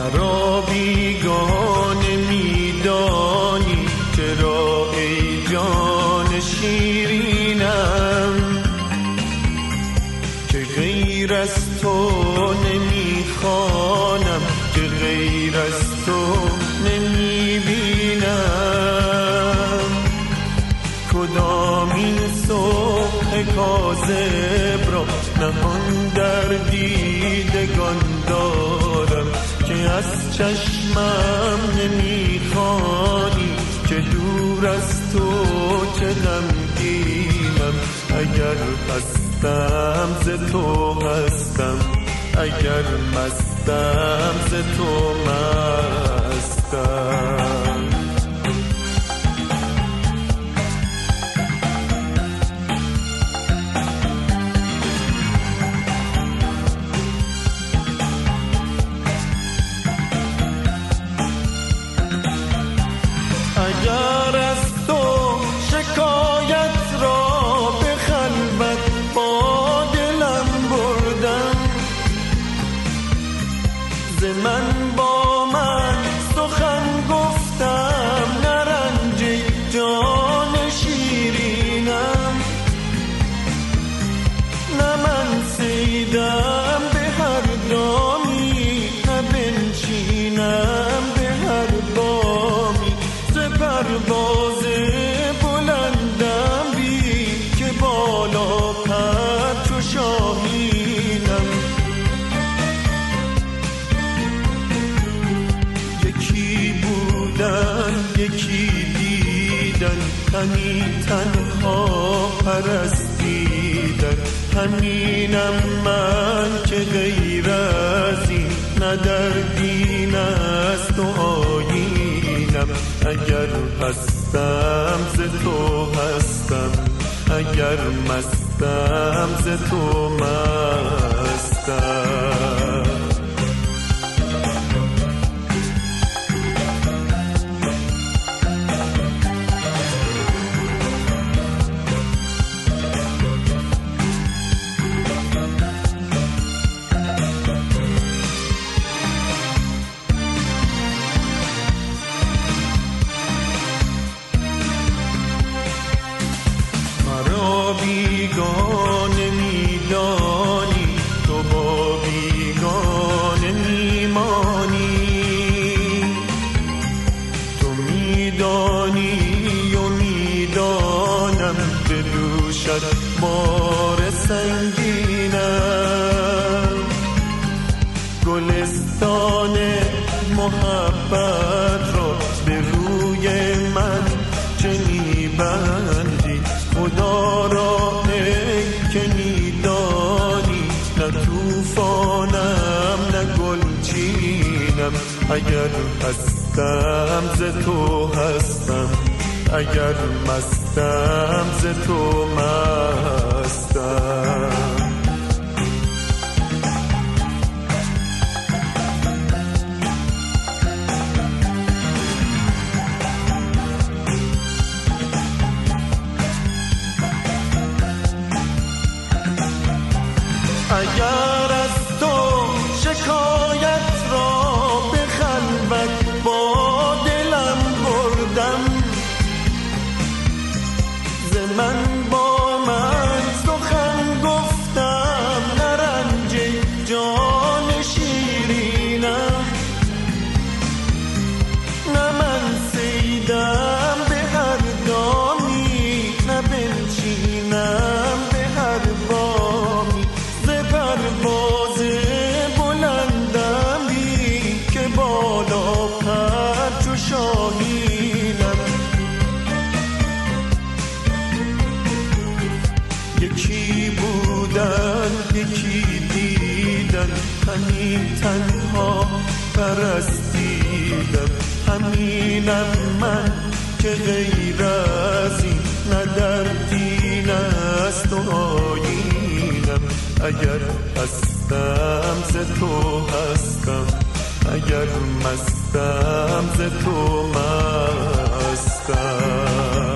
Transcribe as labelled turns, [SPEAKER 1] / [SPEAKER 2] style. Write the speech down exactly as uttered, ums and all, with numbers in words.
[SPEAKER 1] مرا بیگانه میدانی، چرا ای جان شیرینم که غیر از تو نمیخوانم، که غیر از تو نمیبینم. کدام این صبح کاذب را نهان در دیدگان دارم، که از چشمم نمیخوانی، که دور از تو چه غمگینم. اگر هستم ز تو هستم، اگر مستم ز تو مستم. اگر از تو شکایت را به خلوت با دلم بردم، ز من با من سخن گفتم، نرنج جان شیرینم. نه من صیدم به هر دامی، نه بنشینم به هر بامی. پرواز بلندم بی که بالا پر چو شاهینم. یکی بودن یکی دیدن، همین تنها پرستیدن. همینم من که غیر از این نه در دین است و آیینم. اگر هستم ز تو هستم، اگر مستم ز تو مستم. بیگانه میدانی، تو با بیگانه میمانی. تو میدانی و میدانم، به دوشت بار سنگینم. گلستان محبت را به روی من چه میبندی؟ خدا را ای که میدانی، نه توفانم نه گلچینم. اگر هستم ز تو هستم، اگر مستم ز تو مستم. اگر از تو شکایت را به خلوت با دلم بردم، ز من با من سخن گفتم، نرنج جان شیرینم. نه من صیدم به هر دامی، نه بنشینم به هر بامی. پرواز بلندم بی که بالا پر چو شاهینم. یکی بودن یکی دیدن، همین تنها پرستیدم. همینم من که غیر از این نه در دین است و آیینم. اگر هستم ز تو هستم، اگر مستم ز تو مستم.